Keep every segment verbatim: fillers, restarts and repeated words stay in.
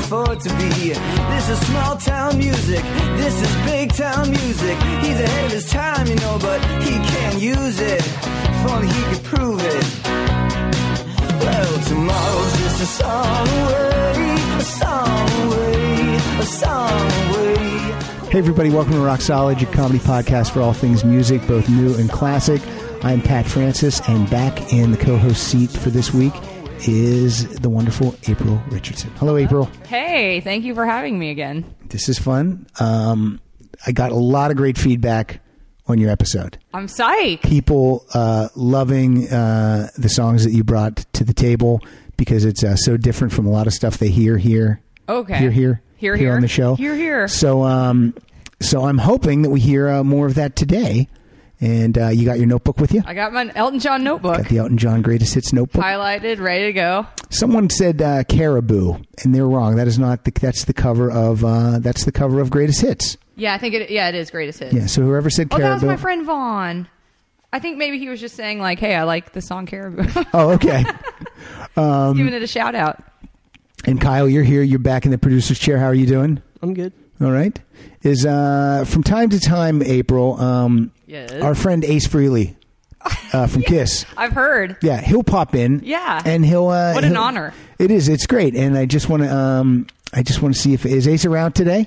afford to be. This is small town music, this is big town music. He's ahead of his time, you know, but he can't use it. If only he could prove it. Well, tomorrow's just a song away, a song away, a song away. Hey everybody, welcome to Rock Solid, your comedy podcast for all things music, both new and classic. I'm Pat Francis, and back in the co-host seat for this week is the wonderful April Richardson. Hello, April. Hey, thank you for having me again. This is fun. Um, I got a lot of great feedback on your episode. I'm psyched. People uh, loving uh, the songs that you brought to the table because it's uh, so different from a lot of stuff they hear here. Okay. Hear here. Here, here here on the show. Here, here. So, um, so I'm hoping that we hear uh, more of that today. And uh, you got your notebook with you? I got my Elton John notebook. Got the Elton John Greatest Hits notebook. Highlighted, ready to go. Someone said uh, Caribou, and they're wrong. That is not the. That's the cover of. Uh, that's the cover of Greatest Hits. Yeah, I think it. Yeah, it is Greatest Hits. Yeah. So whoever said oh, Caribou. that was my friend Vaughn. I think maybe he was just saying like, "Hey, I like the song Caribou." Oh, okay. um, giving it a shout out. And Kyle, you're here. You're back in the producer's chair. How are you doing? I'm good. All right. Is uh, from time to time, April, um, yes. our friend Ace Frehley uh, from yeah, Kiss. I've heard. Yeah, he'll pop in. Yeah. And he'll. Uh, what an he'll, honor. It is. It's great. And I just want to. Um, I just want to see if is Ace around today.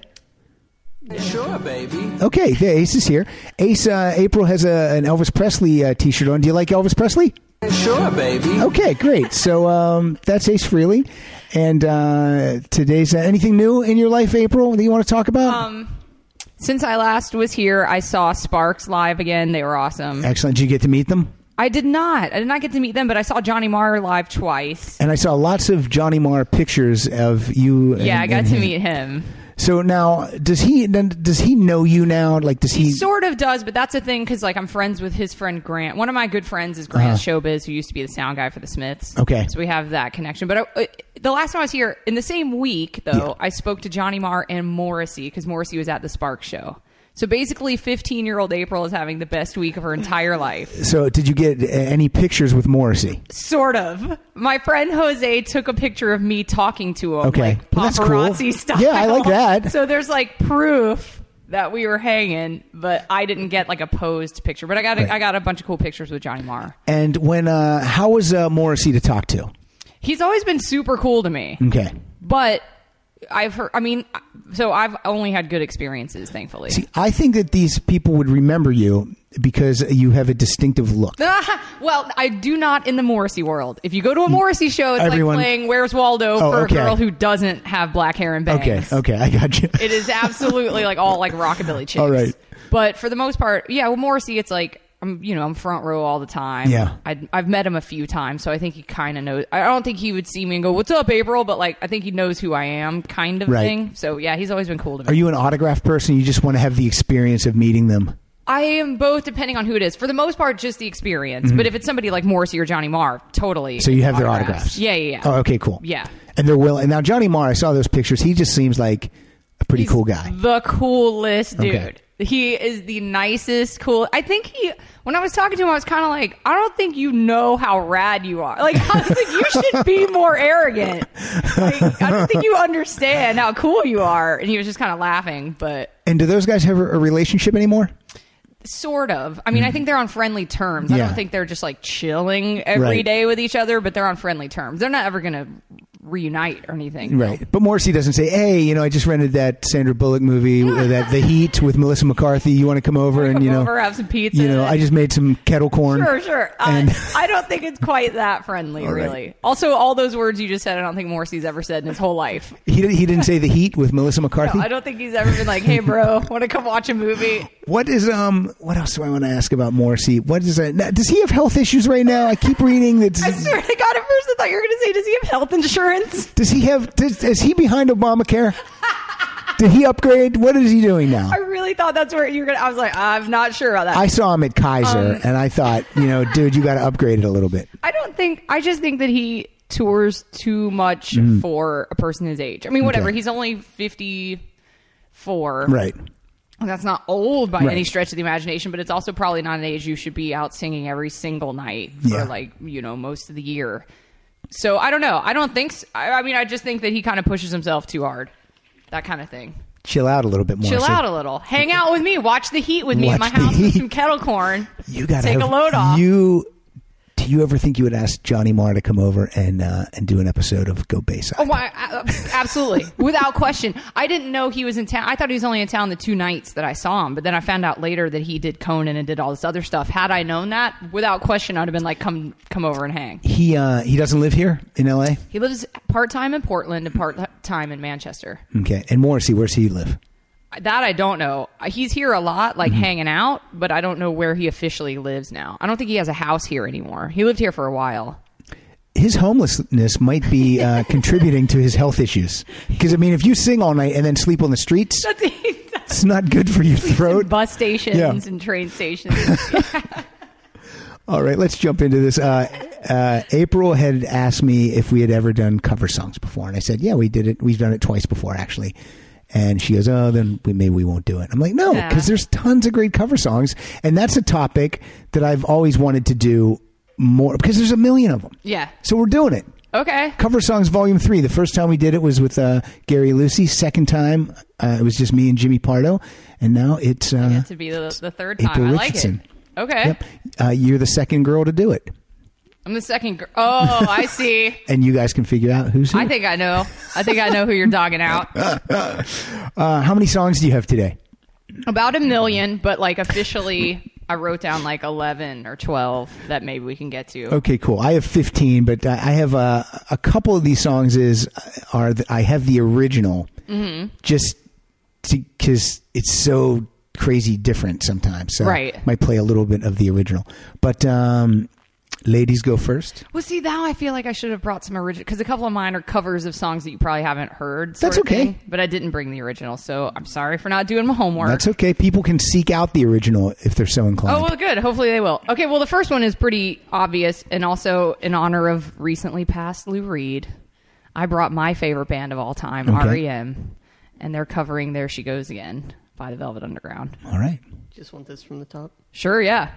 Sure, baby. Okay, yeah, Ace is here. Ace, uh, April has a, an Elvis Presley uh, T-shirt on. Do you like Elvis Presley? Sure, baby. Okay, great. So um, that's Ace Frehley. And uh, today's uh, anything new in your life, April, that you want to talk about? Um, since I last was here, I saw Sparks live again. They were awesome. Excellent. Did you get to meet them? I did not. I did not get to meet them, but I saw Johnny Marr live twice. And I saw lots of Johnny Marr pictures of you. Yeah, and, I got and to him. meet him. So now, does he does he know you now? Like, does he? He sort of does, but that's the thing because, like, I'm friends with his friend Grant. One of my good friends is Grant Uh-huh. Showbiz, who used to be the sound guy for the Smiths. Okay, so we have that connection. But I, the last time I was here, in the same week, though, yeah. I spoke to Johnny Marr and Morrissey because Morrissey was at the Sparks show. So basically, fifteen-year-old April is having the best week of her entire life. So did you get any pictures with Morrissey? Sort of. My friend Jose took a picture of me talking to him, okay. like Well, that's paparazzi cool. style. Yeah, I like that. So there's like proof that we were hanging, but I didn't get like a posed picture. But I got a, Right. I got a bunch of cool pictures with Johnny Marr. And when uh, how was uh, Morrissey to talk to? He's always been super cool to me. Okay. But I've heard, I mean, so I've only had good experiences, thankfully. See, I think that these people would remember you because you have a distinctive look. Well, I do not in the Morrissey world. If you go to a Morrissey show, it's Everyone- like playing Where's Waldo Oh, for okay. a girl who doesn't have black hair and bangs. Okay, okay, I got you. It is absolutely like all like rockabilly chicks. All right. But for the most part, yeah, well, Morrissey, it's like, I'm, you know, I'm front row all the time. Yeah. I, I've met him a few times, so I think he kind of knows. I don't think he would see me and go, "What's up, April?" But like, I think he knows who I am, kind of Right. thing. So yeah, he's always been cool to me. Are you an autograph person? You just want to have the experience of meeting them? I am both, depending on who it is. For the most part, just the experience. Mm-hmm. But if it's somebody like Morrissey or Johnny Marr, totally. So you have their autographs? Yeah, yeah, yeah. Oh, okay, cool. Yeah. And they're willing. Now, Johnny Marr, I saw those pictures. He just seems like a pretty He's cool guy. The coolest dude. Okay. He is the nicest, cool. I think he, when I was talking to him, I was kind of like, I don't think you know how rad you are. Like, I was like, you should be more arrogant. Like, I don't think you understand how cool you are. And he was just kind of laughing, but. And do those guys have a, a relationship anymore? Sort of. I mean, I think they're on friendly terms. I Yeah. don't think they're just like chilling every Right. day with each other, but they're on friendly terms. They're not ever going to reunite or anything. Right. But Morrissey doesn't say, hey, you know, I just rented that Sandra Bullock movie, or that The Heat with Melissa McCarthy. You want to come over and, Come you know, over, have some pizza. you know, I just made some kettle corn. Sure, sure. And- Uh, I don't think it's quite that friendly, All right. really. Also, all those words you just said, I don't think Morrissey's ever said in his whole life. He, did, he didn't say The Heat with Melissa McCarthy? No, I don't think he's ever been like, hey, bro, want to come watch a movie? What is, um, what else do I want to ask about Morrissey? What is that? Now, does he have health issues right now? I keep reading that. I swear to God, at first I thought you were going to say, does he have health insurance? Does he have, does, is he behind Obamacare? Did he upgrade? What is he doing now? I really thought that's where you were going to, I was like, I'm not sure about that. I saw him at Kaiser, Um, and I thought, you know, dude, you got to upgrade it a little bit. I don't think, I just think that he tours too much for a person his age. I mean, whatever. Okay. He's only fifty-four. Right. That's not old by Right. any stretch of the imagination, but it's also probably not an age you should be out singing every single night for Yeah. like, you know, most of the year. So I don't know. I don't think. So. I, I mean, I just think that he kind of pushes himself too hard. That kind of thing. Chill out a little bit more. Chill so out a little. Hang out with me. Watch the heat with me at Watch my the house with heat. some kettle corn. You gotta take have, a load off. You do you ever think you would ask Johnny Marr to come over and uh, and do an episode of Go Bayside? Oh, I, I, absolutely, without question. I didn't know he was in town. I thought he was only in town the two nights that I saw him. But then I found out later that he did Conan and did all this other stuff. Had I known that, without question, I'd have been like, "Come, come over and hang." He uh, he doesn't live here in L A? He lives part time in Portland and part time in Manchester. Okay, and Morrissey, where's he live? That I don't know. He's here a lot, like mm-hmm. hanging out, but I don't know where he officially lives now. I don't think he has a house here anymore. He lived here for a while. His homelessness might be uh, contributing to his health issues. Because, I mean, if you sing all night and then sleep on the streets, that's, that's, it's not good for your throat. Bus stations yeah. and train stations. All right, let's jump into this. Uh, uh, April had asked me if we had ever done cover songs before. And I said, yeah, we did it. We've done it twice before, actually. And she goes, oh, then we, maybe we won't do it. I'm like, no, because yeah. there's tons of great cover songs. And that's a topic that I've always wanted to do more, because there's a million of them. Yeah. So we're doing it. Okay. Cover Songs Volume three. The first time we did it was with uh, Gary Lucy. Second time, uh, it was just me and Jimmy Pardo. And now it's... Uh, I get to be the, the third time. April I like Richardson. it. Okay. Yep. Uh, you're the second girl to do it. I'm the second girl. Oh, I see. And you guys can figure out who's who. I think I know. I think I know who you're dogging out. uh, how many songs do you have today? About a million, but like officially, I wrote down like eleven or twelve that maybe we can get to. Okay, cool. I have fifteen, but I have uh, a couple of these songs is are the, I have the original, mm-hmm. just because it's so crazy different sometimes. So right. I might play a little bit of the original, but. Um, Ladies go first. Well, see, now I feel like I should have brought some original, because a couple of mine are covers of songs that you probably haven't heard. That's okay. Thing, but I didn't bring the original, so I'm sorry for not doing my homework. That's okay. People can seek out the original if they're so inclined. Oh, well, good. Hopefully they will. Okay, well, the first one is pretty obvious, and also in honor of recently passed Lou Reed. I brought my favorite band of all time, okay. R E M, and they're covering There She Goes Again by the Velvet Underground. All right. Just want this from the top? Sure, yeah.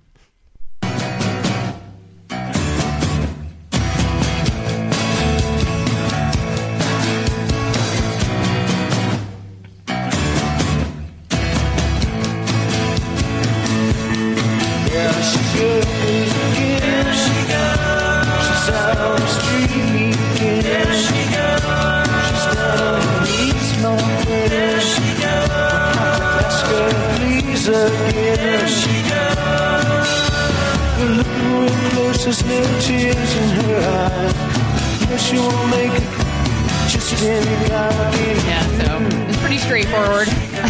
There she goes. Look real close, there's no tears in her eyes. But she won't make it. Just in yeah, so it's pretty straightforward.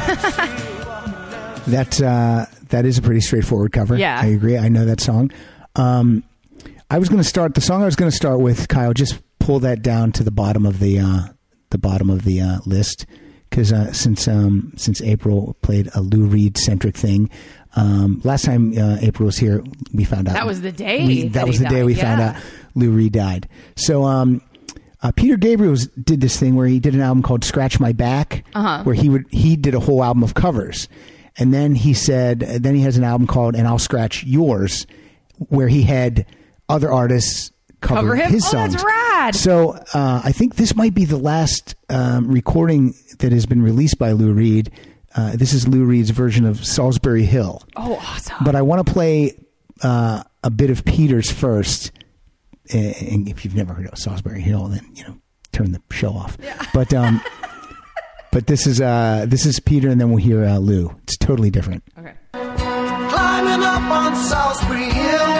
That's uh, that is a pretty straightforward cover. Yeah, I agree. I know that song. Um, I was going to start the song. I was going to start with Kyle. Just pull that down to the bottom of the uh, the bottom of the uh, list. Because uh, since um, since April played a Lou Reed centric thing, um, last time uh, April was here, we found out that was the day. We, that, that was the day died. we yeah. found out Lou Reed died. So um, uh, Peter Gabriel did this thing where he did an album called "Scratch My Back," uh-huh. where he would he did a whole album of covers, and then he said, then he has an album called "And I'll Scratch Yours," where he had other artists cover, cover him. his oh, songs. That's rad. So uh, I think this might be the last um, recording that has been released by Lou Reed. Uh, this is Lou Reed's version of Salisbury Hill. Oh, awesome. But I want to play uh, a bit of Peter's first. And if you've never heard of Salisbury Hill, then, you know, turn the show off. Yeah. But um, but this is uh, this is Peter, and then we'll hear uh, Lou. It's totally different. Okay. Climbing up on Salisbury Hill,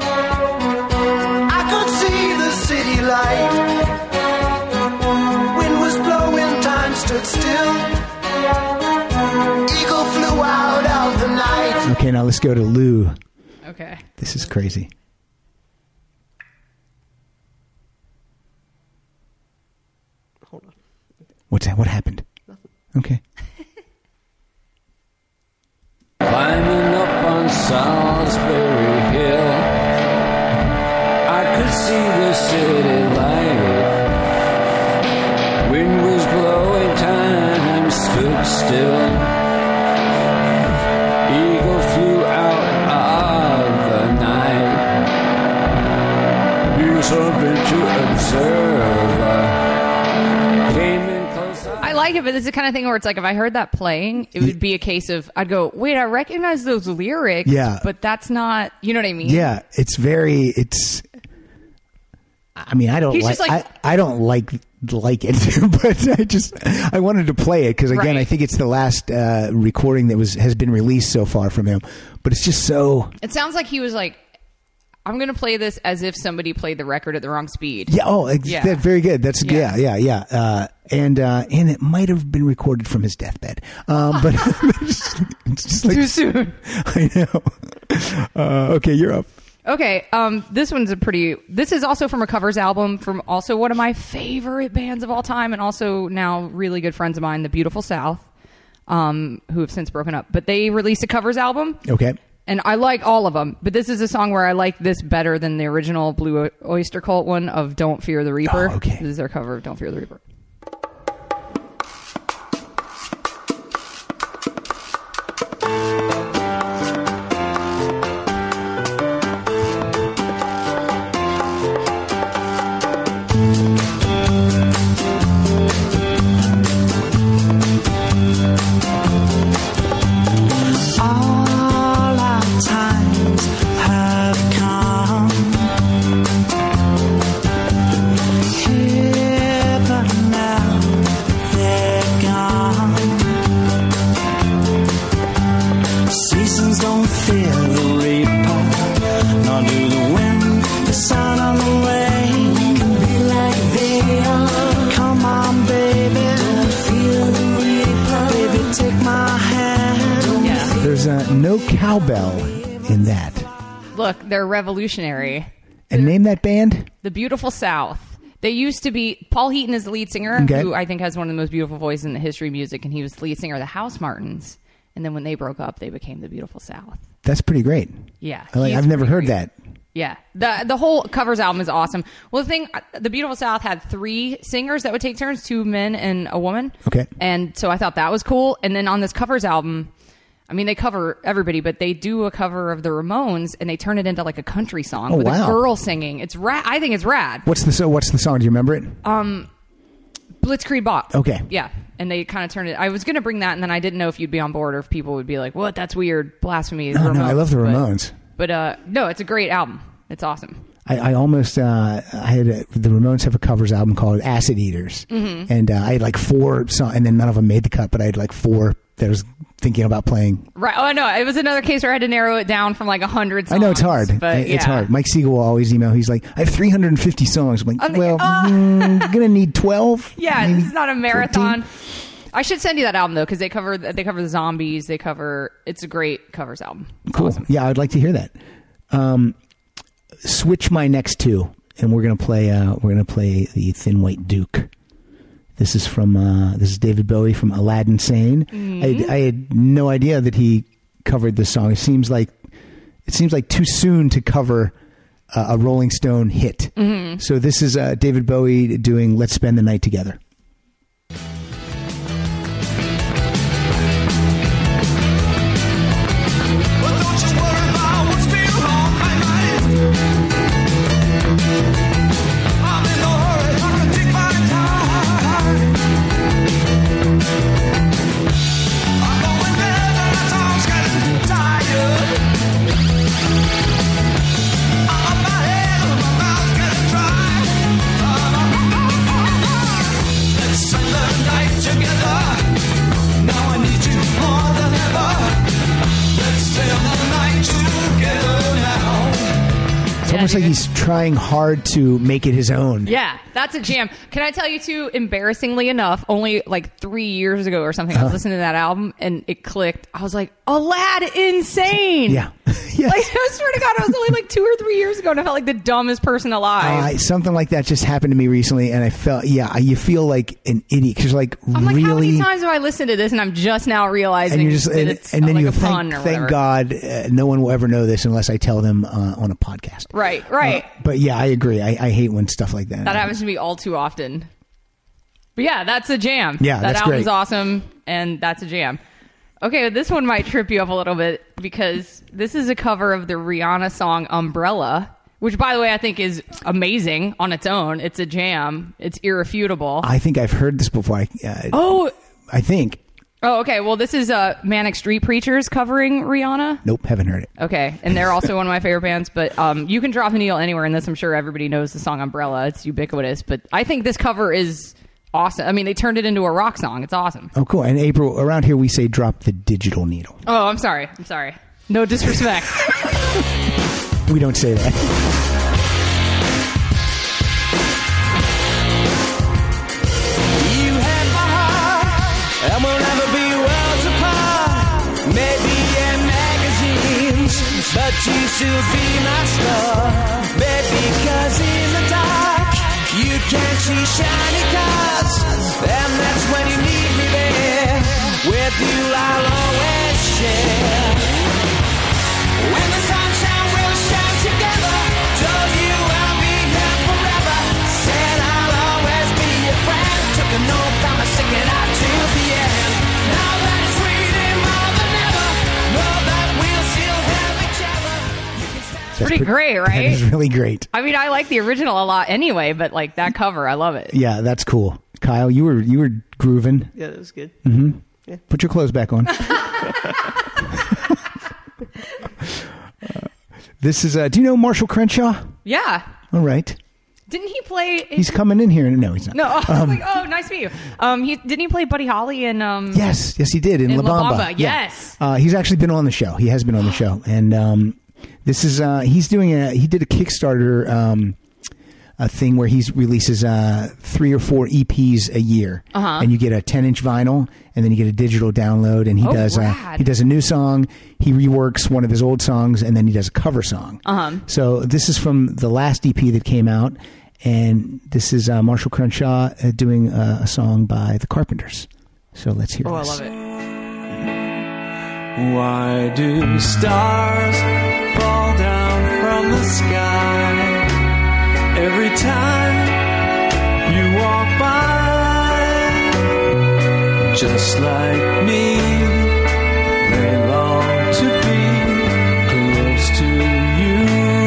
I could see the city light. Wind was blowing, time stood still. Eagle flew out of the night. Okay, now let's go to Lou. Okay. This is crazy. Hold on. What's that? What happened? Nothing. Okay. Climbing up on Salisbury Hill, I could see the city light. Wind was blowing, time stood still. Eagle flew out of the night. Here's something to observer. Came in close. I like it, but this is the kind of thing where it's like if I heard that playing, it would be a case of I'd go, wait, I recognize those lyrics, Yeah. but that's not, you know what I mean? Yeah, it's very. It's. I mean, I don't He's like. just like- I, I don't like like it, but I just I wanted to play it because again, Right. I think it's the last uh, recording that was has been released so far from him. But it's just so. It sounds like he was like, I'm going to play this as if somebody played the record at the wrong speed. Yeah. Oh, ex- Yeah. that very good. That's yeah, Yeah. yeah, yeah. Uh, and uh, and it might have been recorded from his deathbed, um, but it's just, it's just like Too soon. I know. Uh, okay, you're up. Okay, um, this one's a pretty. This is also from a covers album from also one of my favorite bands of all time, and also now really good friends of mine, The Beautiful South, um, who have since broken up. But they released a covers album, Okay. and I like all of them. But this is a song where I like this better than the original Blue Oyster Cult one of "Don't Fear the Reaper." Oh, okay. This is their cover of "Don't Fear the Reaper." All our times have come. Here, but now they're gone. Seasons don't fear the reaper, nor do the wind, the sun, or the rain. Can be like they are. Come on, baby, don't fear the reaper. Baby, take my hand. Yeah. There's uh, no cowbell in that. Look, they're revolutionary. And name that band. The Beautiful South. They used to be. Paul Heaton is the lead singer, Okay. who I think has one of the most beautiful voices in the history of music, and he was the lead singer of the House Martins. And then when they broke up, they became the Beautiful South. That's pretty great. Yeah, I like, he's I've never pretty heard great. that. Yeah, the the whole covers album is awesome. Well, the thing, the Beautiful South had three singers that would take turns, two men and a woman. Okay. And so I thought that was cool. And then on this covers album, I mean, they cover everybody, but they do a cover of the Ramones, and they turn it into like a country song Oh, with wow. a girl singing. It's rad. I think it's rad. What's the so? What's the song? Do you remember it? Blitzkrieg Bop. Okay. Yeah. And they kind of turned it. I was going to bring that, and then I didn't know if you'd be on board or if people would be like, what? That's weird. Blasphemy. No, no, I love the But- Ramones. But, uh, no, it's a great album. It's awesome. I, I almost uh, I had a, the Ramones have a covers album called Acid Eaters, Mm-hmm. and uh, I had like four songs, and then none of them made the cut, but I had like four that I was thinking about playing. Right. Oh, no. It was another case where I had to narrow it down from like a hundred I songs. know it's hard. But I- it's yeah. hard. Mike Siegel will always email. He's like, I have three hundred fifty songs. I'm like, I'm like, well, "Ah." mm, I'm gonna need twelve. Yeah, maybe this is not a marathon. fourteen. I should send you that album though, because they cover they cover the zombies. They cover. It's a great covers album. It's Cool. awesome. Yeah, I'd like to hear that. Um, switch my next two, and we're gonna play. Uh, we're gonna play the Thin White Duke. This is from. Uh, this is David Bowie from Aladdin Sane. Mm-hmm. I, I had no idea that he covered this song. It seems like it seems like too soon to cover uh, a Rolling Stone hit. Mm-hmm. So this is uh, David Bowie doing "Let's Spend the Night Together." But don't you worry about what's been on my mind. I'm in no hurry, I can take my time. I'm going there, but my tongue's getting tired. I'm up my head, but my mouth's getting dry. Let's spend the night together. Now I need you more than ever. Let's spend the night together now. It's almost like dude. he's trying hard to make it his own. Yeah, that's a jam. Can I tell you too? Embarrassingly enough, only like three years ago or something, I was listening to that album and it clicked. I was like, Aladdin, insane. Yeah. Yes. Like I swear to God, it was only like two or three years ago, and I felt like the dumbest person alive. Uh, something like that just happened to me recently, and I felt, yeah, you feel like an idiot because, like, I'm like, really, how many times have I listened to this, and I'm just now realizing and you're just, that and, it's and then like you a pun thank, or thank whatever. God, uh, no one will ever know this unless I tell them uh, on a podcast. Right, right. Uh, but yeah, I agree. I, I hate when stuff like that. That happens to me all too often. But yeah, that's a jam. Yeah, that that's album's great. awesome, and that's a jam. Okay, this one might trip you up a little bit because this is a cover of the Rihanna song "Umbrella," which, by the way, I think is amazing on its own. It's a jam. It's irrefutable. I think I've heard this before. I, uh, oh, I think. Oh, okay. Well, this is uh, Manic Street Preachers covering Rihanna. Nope, haven't heard it. Okay, and they're also one of my favorite bands. But um, you can drop the needle anywhere in this. I'm sure everybody knows the song Umbrella. It's ubiquitous. But I think this cover is awesome. I mean, they turned it into a rock song. It's awesome. Oh, cool. And April, around here we say drop the digital needle. Oh, I'm sorry. I'm sorry. No disrespect. We don't say that. You had my heart, and we'll never be worlds apart. Maybe in magazines, but you still be my star. Baby, 'cause in the dark, you can't see shiny cars. And that's when you need me there. With you, I'll always share. When the sunshine will shine together, told you I'll be here forever. Said I'll always be your friend. Took an oath, I'ma stick it out to the end. Now that it's really more than ever, know that we'll still have each other. You can stand. That's Pretty great, right? That is really great. I mean, I like the original a lot anyway, but like that cover, I love it. Yeah, that's cool. Kyle, you were you were grooving. Yeah, that was good. Mm-hmm. Yeah. Put your clothes back on. uh, this is. Uh, do you know Marshall Crenshaw? Yeah. All right. Didn't he play? He's coming in here. No, he's not. No, I was Um, like, oh, nice to meet you. Um, he didn't he play Buddy Holly in um? Yes, yes, he did in, In La La Bamba. Bamba, Yeah. yes. Uh, he's actually been on the show. He has been on the show, and um, this is uh, he's doing a he did a Kickstarter um, a thing where he releases uh, three or four E Ps a year, Uh-huh. and you get a ten inch vinyl, and then you get a digital download. And he Oh, does uh, rad. he does a new song, he reworks one of his old songs, and then he does a cover song. Uh-huh. So this is from the last E P that came out, and this is uh, Marshall Crenshaw uh, doing uh, a song by the Carpenters. So let's hear Oh, I this. love it. Why do stars fall down from the sky every time you walk by? Just like me, they long to be close to you.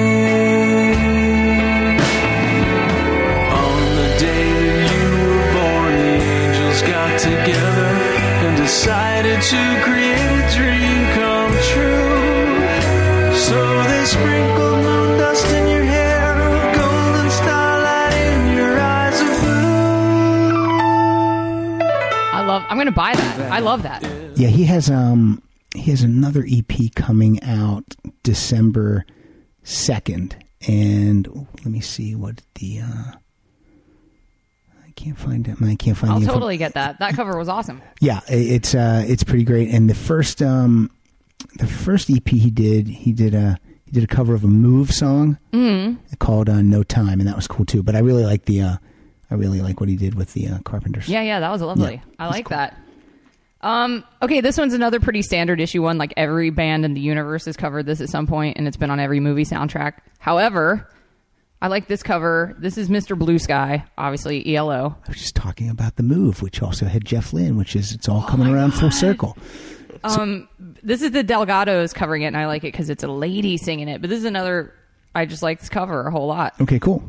On the day that you were born, the angels got together and decided to create a dream come true. So they sprinkled moon dust in your hair, golden starlight in your eyes of blue. I love. I'm gonna buy that. I love that. Yeah, he has um he has another E P coming out December second, and ooh, let me see what the uh, I can't find it. I can't find. I'll the info- totally get that. That cover was awesome. Yeah, i- it's uh it's pretty great. And the first um the first E P he did he did a he did a cover of a Move song called uh, No Time, and that was cool too. But I really like the uh I really like what he did with the uh, Carpenters. Yeah, yeah, that was lovely. Yeah, I that's like cool. that. Um, okay, this one's another pretty standard issue one. Like every band in the universe has covered this at some point, and it's been on every movie soundtrack. However, I like this cover. This is Mister Blue Sky, obviously E L O. I was just talking about the Move, which also had Jeff Lynne, which is it's all coming around full circle. Um, this is the Delgados covering it, and I like it because it's a lady singing it. But this is another. I just like this cover a whole lot. Okay, cool.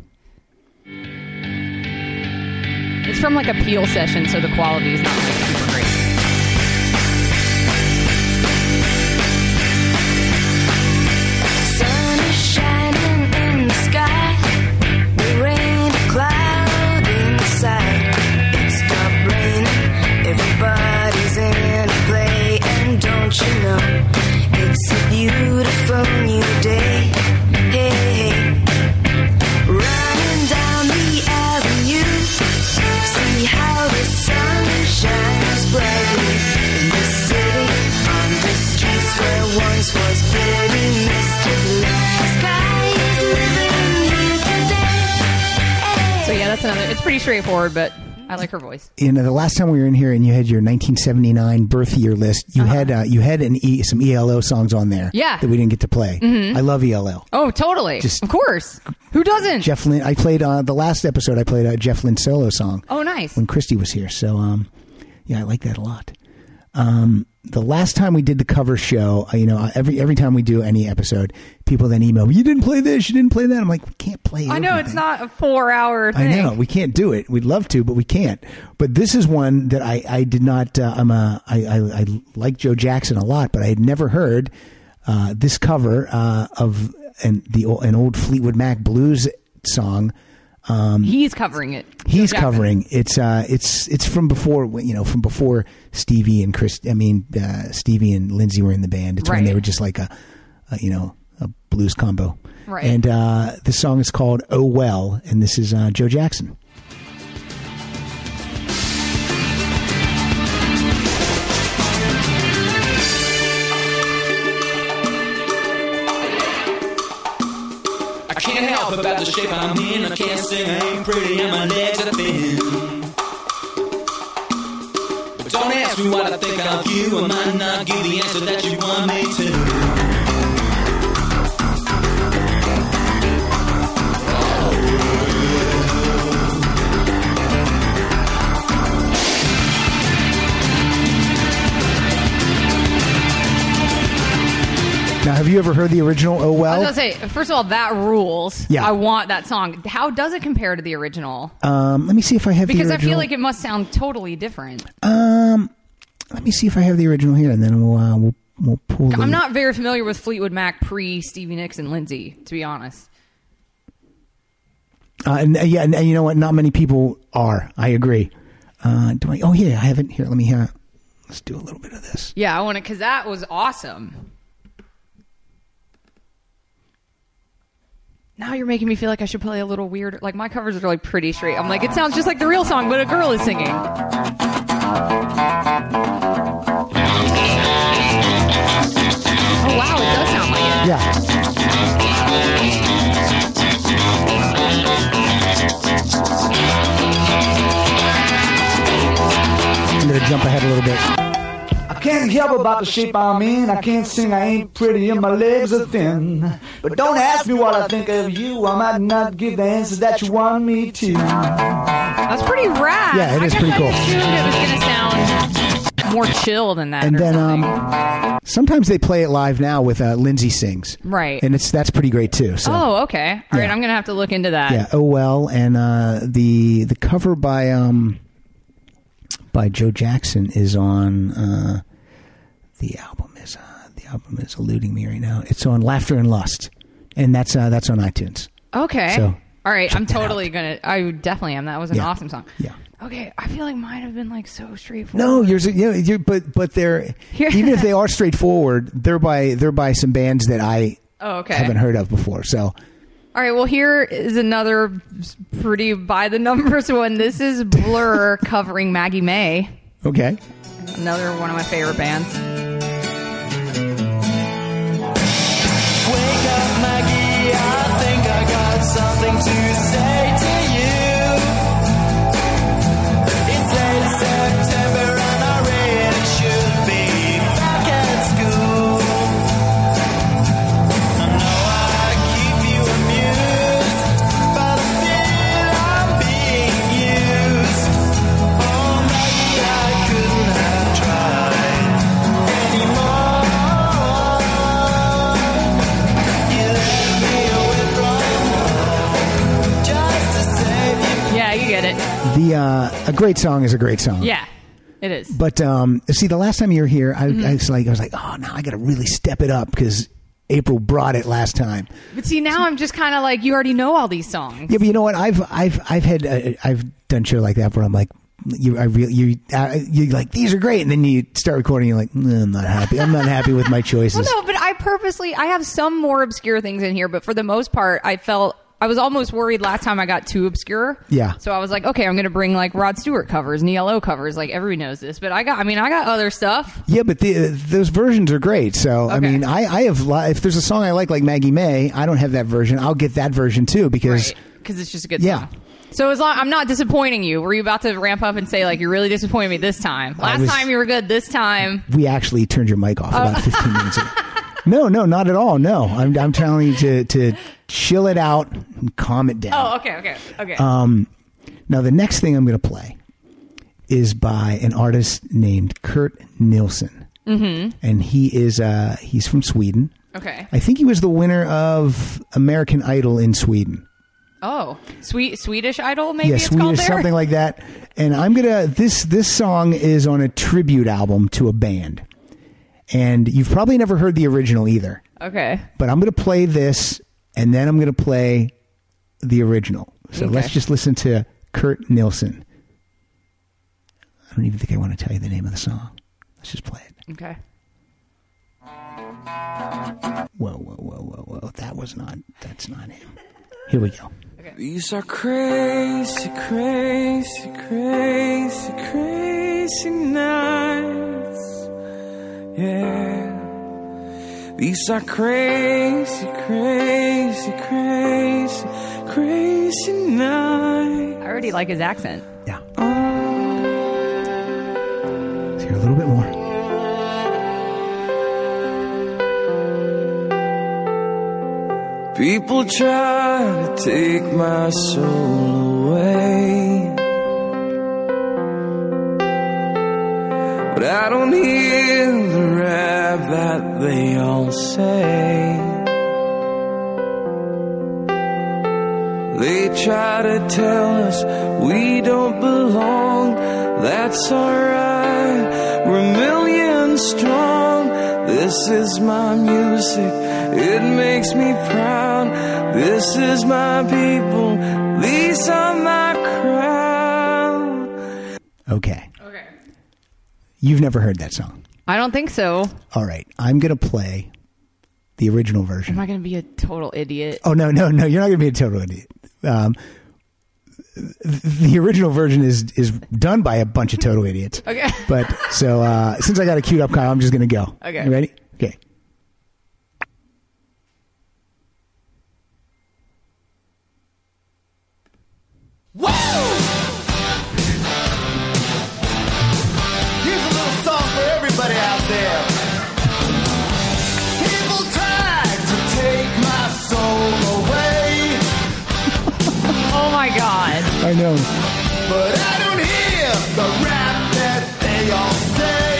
It's from like a Peel session, so the quality is not like super great. Sun is shining in the sky. The rain, a cloud inside. It stopped raining. Everybody's in a play, and don't you know it's a beautiful new day. Hey, hey. Running down the avenue, see how the sun shines brightly in the city, on the streets where once was very misty blue. Sky is living here today. So yeah, that's another. It's pretty straightforward, but I like her voice. You know, the last time we were in here and you had your nineteen seventy-nine birth year list, you had uh, you had an e, some E L O songs on there. Yeah. that we didn't get to play. I love E L O. Oh, totally. Just- of course. Who doesn't? Jeff Lynne. I played uh, the last episode. I played a Jeff Lynne solo song Oh, nice. when Christy was here. So, um, yeah, I like that a lot. Um, the last time we did the cover show, uh, you know, every every time we do any episode, people then email, you didn't play this, you didn't play that. I'm like, we can't play I know everything. it's not a four-hour thing. I know we can't do it. We'd love to, but we can't. But this is one that I, I did not. Uh, I'm a I, I I like Joe Jackson a lot, but I had never heard uh, this cover uh, of an the an old Fleetwood Mac blues song. Um, He's covering it. He's Joe Jackson. covering it's uh it's it's from before you know from before Stevie and Chris I mean uh, Stevie and Lindsay were in the band. It's when Right. they were just like a, a you know a blues combo. Right. And uh, the song is called "Oh Well," and this is uh, Joe Jackson. I can't help about the shape I'm in. I can't sing, I ain't pretty, and my legs are thin. But don't ask me what I think of you. I might not give the answer that you want me to. Now, have you ever heard the original "Oh I Well"? was gonna say, first of all, that rules. Yeah. I want that song. How does it compare to the original? Um, let me see if I have Because the I original. feel like it must sound totally different. Um, let me see if I have the original here, and then we'll uh, we'll we'll pull. The, I'm not very familiar with Fleetwood Mac pre Stevie Nicks and Lindsay, to be honest. Uh, and uh, yeah, and, and you know what? Not many people are. I agree. Uh, do I? Oh yeah, I haven't here. Let me. Uh, let's do a little bit of this. Yeah, I want to, because that was awesome. Now you're making me feel like I should play a little weird. Like, my covers are like pretty straight. I'm like, it sounds just like the real song, but a girl is singing. Oh wow, it does sound like it. Yeah. I'm gonna jump ahead a little bit. I can't help about the shape I'm in. I can't sing, I ain't pretty, and my legs are thin. But don't ask me what I think of you. I might not give the answers that you want me to. That's pretty rad. Yeah, it is I guess pretty I cool. assumed it was going to sound more chill than that. And or then something. um, sometimes they play it live now with uh, Lindsay sings. Right. And it's that's pretty great too. So. Oh, okay. All right, Yeah. I'm going to have to look into that. Yeah. Oh well, and uh, the the cover by um by Joe Jackson is on. Uh, the album is uh, the album is eluding me right now. It's on Laughter and Lust, and that's uh, that's on iTunes. Okay. So, all right, I'm check that totally going to. I definitely am. That was an Yeah. awesome song. Yeah. Okay, I feel like mine have been like so straightforward. No, yours. You know, you're, but but they're Here- even if they are straightforward, they're by they're by some bands that I Oh, okay. haven't heard of before. So All right, well, here is another pretty by the numbers one. This is Blur covering Maggie May, okay. another one of my favorite bands. Wake up, Maggie, I think I got something to say to you. It's late September and I really should be back at school. I know I keep you amused, but I feel I'm being used. Oh, Maggie, I couldn't have tried anymore. You let me away from home just to save you. Yeah, you get it. The uh, a great song is a great song. Yeah, it is. But um, see, the last time you were here, I, Mm-hmm. I was like, I was like, oh, now I got to really step it up because April brought it last time. But see, now I'm just kind of like, you already know all these songs. Yeah, but you know what? I've I've I've had uh, I've done show like that where I'm like, you I really you uh, you like these are great, and then you start recording, you're like, mm, I'm not happy. I'm not happy with my choices. Well, no, but I purposely, I have some more obscure things in here, but for the most part, I felt, I was almost worried last time I got too obscure. Yeah. So I was like, okay, I'm going to bring like Rod Stewart covers and E L O covers. Like, everybody knows this. But I got, I mean, I got other stuff. Yeah, but the, those versions are great. So I Okay. mean, I I have li- if there's a song I like like Maggie May, I don't have that version. I'll get that version too because Right. Because it's just a good Yeah. song. So as long, I'm not disappointing you. Were you about to ramp up and say, like, you're really disappointing me this time? Last was- time you were good. This time. we actually turned your mic off Oh. about fifteen minutes ago. No, no, not at all. No, I'm I'm telling you to to chill it out and calm it down. Oh, okay, okay, okay. Um, now the next thing I'm going to play is by an artist named Kurt Nielsen. Mm-hmm. And he is uh, he's from Sweden. Okay. I think he was the winner of American Idol in Sweden. Oh, sweet Swedish Idol, maybe yeah, it's Swedish, called there? something like that. And I'm gonna this this song is on a tribute album to a band, and you've probably never heard the original either. Okay. But I'm gonna play this, and then I'm gonna play the original. So Okay. let's just listen to Kurt Nilsson. I don't even think I want to tell you the name of the song. Let's just play it. Okay. Whoa, whoa, whoa, whoa, whoa! That was not. That's not him. Here we go. These are crazy, crazy, crazy, crazy nights. Yeah. These are crazy, crazy, crazy, crazy nights. I already like his accent. Yeah. Let's hear a little bit more. People try to take my soul away, but I don't hear the rap that they all say. They try to tell us we don't belong. That's alright, we're a million strong. This is my music, it makes me proud. This is my people, these are my crowd. Okay. Okay. You've never heard that song. I don't think so. All right. I'm going to play the original version. Am I going to be a total idiot? Oh, no, no, no. You're not going to be a total idiot. Um, the original version is is done by a bunch of total idiots. Okay. But so uh, since I got it queued up, Kyle, I'm just going to go. Okay. You ready? Okay. Woo! Here's a little song for everybody out there. People tried to take my soul away, Oh my God. I know. but I don't hear the rap that they all say.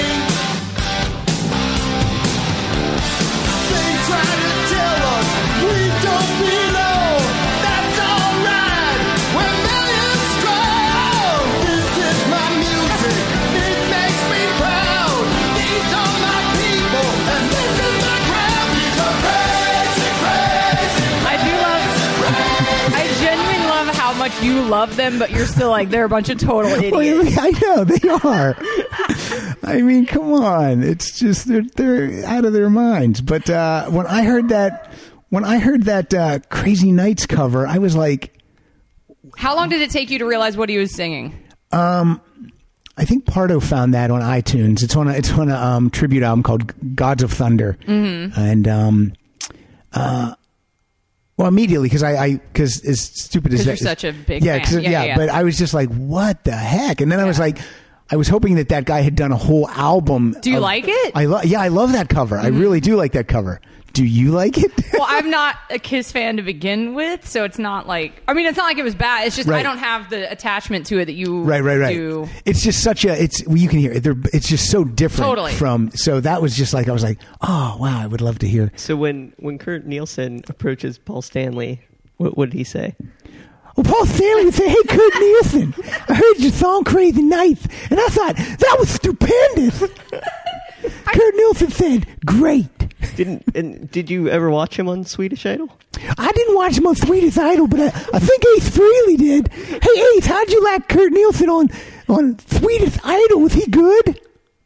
They try to tell us we don't belong. That's alright, we're millions strong. This is my music, it makes me proud. These are my people, and this is my crowd. These are crazy, crazy, I do love, I genuinely love how much you love them, but you're still like, they're a bunch of total Well, idiots. I know they are. I mean, come on. It's just they're they're out of their minds. But uh, when I heard that, when I heard that uh, Crazy Nights cover, I was like, How long did it take you to realize what he was singing? I think Pardo found that on iTunes. It's on a, it's on a um, tribute album called Gods of Thunder, mm-hmm. and um, uh, well, immediately because I because as stupid as 'Cause that, you're such a big yeah, fan. 'cause- Yeah, yeah, yeah, yeah. But I was just like, what the heck? And then I was Yeah. like, I was hoping that that guy had done a whole album. Do you of- like it? I love. Yeah, I love that cover. I really do like that cover. Do you like it? Well, I'm not a Kiss fan to begin with, so it's not like, I mean, it's not like it was bad. It's just I Right. don't have the attachment to it that you Right, right, right. do. It's just such a. It's well, you can hear it. They're, it's just so different Totally. from. So that was just like I was like, oh wow, I would love to hear. So when, when Kurt Nielsen approaches Paul Stanley, what, what did he say? Well, Paul Stanley would say, "Hey, Kurt Nielsen, I heard your song Crazy Nights, and I thought that was stupendous." Kurt Nielsen said, "Great." Didn't and did you ever watch him on Swedish Idol? I didn't watch him on Swedish Idol, but I, I think Ace Frehley did. Hey, Ace, how'd you like Kurt Nielsen on on Swedish Idol? Was he good?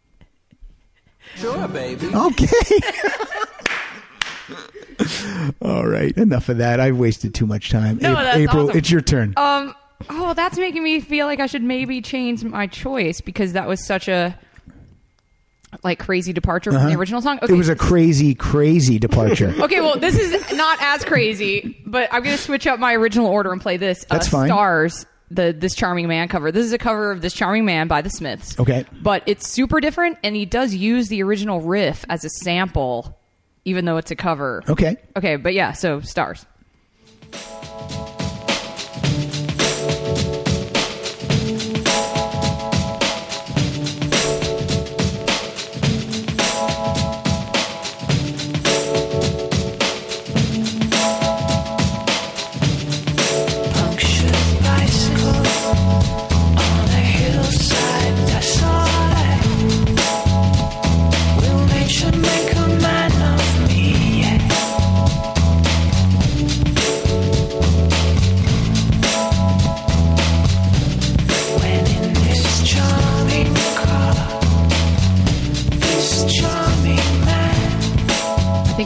Sure, baby. Okay. All right, enough of that. I've wasted too much time. No, A- that's April, awesome. it's your turn. Um. Oh, that's making me feel like I should maybe change my choice because that was such a like crazy departure from the original song. Okay. Uh-huh. It was a crazy, crazy departure. Okay, well, this is not as crazy, but I'm going to switch up my original order and play this. That's uh, fine. Stars, the This Charming Man cover. This is a cover of This Charming Man by the Smiths. Okay. But it's super different, and he does use the original riff as a sample, even though it's a cover. Okay. Okay, but yeah, so Stars.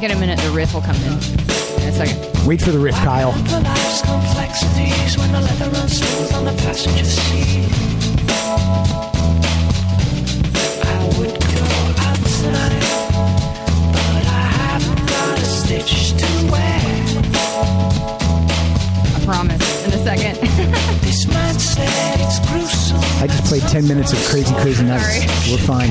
in a minute the riff will come in. In a second. Wait for the riff, Kyle. For life's complexities when the leather runs smooth on the passenger seat. I would go outside, but I haven't got a stitch to wear. I promise. In a second. This man said it's gruesome. I just played ten minutes of Crazy Crazy Nights. Sorry. We're fine.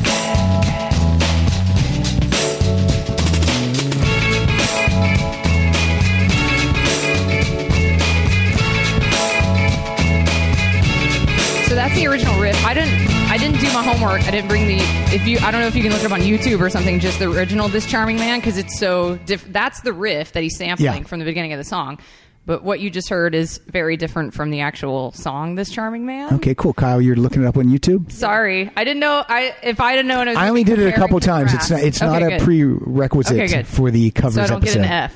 So that's the original riff. I didn't I didn't do my homework. I didn't bring the if you I don't know if you can look it up on YouTube or something, just the original This Charming Man, because it's so different. That's the riff that he's sampling Yeah. from the beginning of the song. But what you just heard is very different from the actual song This Charming Man. Okay, cool. Kyle, you're looking it up on YouTube? Sorry. I didn't know I if I didn't know it was I only did it a couple times. It's not, it's not okay, a good. prerequisite Okay, good. for the covers So I don't episode. get an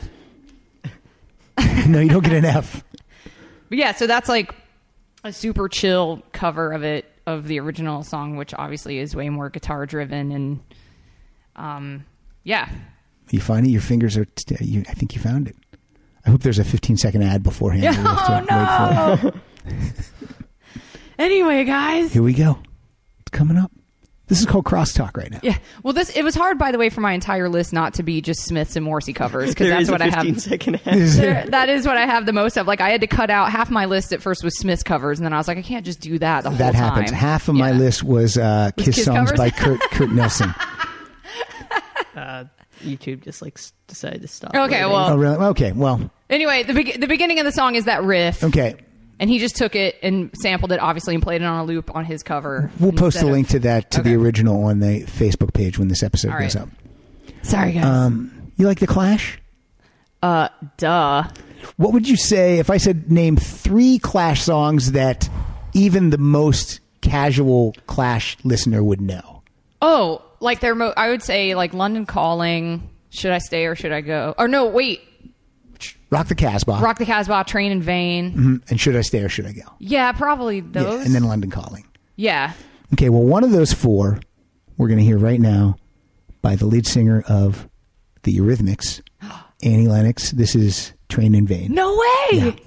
F. No, you don't get an F. But yeah, so that's like a super chill cover of it, of the original song, which obviously is way more guitar driven. And um, yeah. You find it? Your fingers are. T- you, I think you found it. I hope there's a fifteen second ad beforehand. We have to Oh, wait for it. no. Anyway, guys. Here we go. It's coming up. This is called Crosstalk right now. Yeah. Well, this it was hard, by the way, for my entire list not to be just Smiths and Morrissey covers, because There that's is what a I have. fifteen second ad. There- that is what I have the most of. Like, I had to cut out half my list at first was Smiths covers, and then I was like, I can't just do that the whole That time. happens. Half of my Yeah. list was, uh, Was Kiss, Kiss songs covers? by Kurt Kurt Nelson. Uh, YouTube just like s- decided to stop. Okay, loading. well- Oh, really? Okay. Well, Anyway, the be- the beginning of the song is that riff. okay. And he just took it and sampled it, obviously, and played it on a loop on his cover. We'll post instead a of- link to that to Okay. the original on the Facebook page when this episode All goes right. up. Sorry, guys. Um, you like the Clash? uh, duh. What would you say if I said name three Clash songs that even the most casual Clash listener would know? Oh, like they're. Mo- I would say like London Calling. Should I stay or should I go? Or no, wait. Rock the Casbah. Rock the Casbah, Train in Vain. Mhm. And Should I Stay or Should I Go? Yeah, probably those. Yeah, and then London Calling. Yeah. Okay, well, one of those four we're going to hear right now by the lead singer of the Eurythmics, Annie Lennox. This is Train in Vain. No way. Yeah.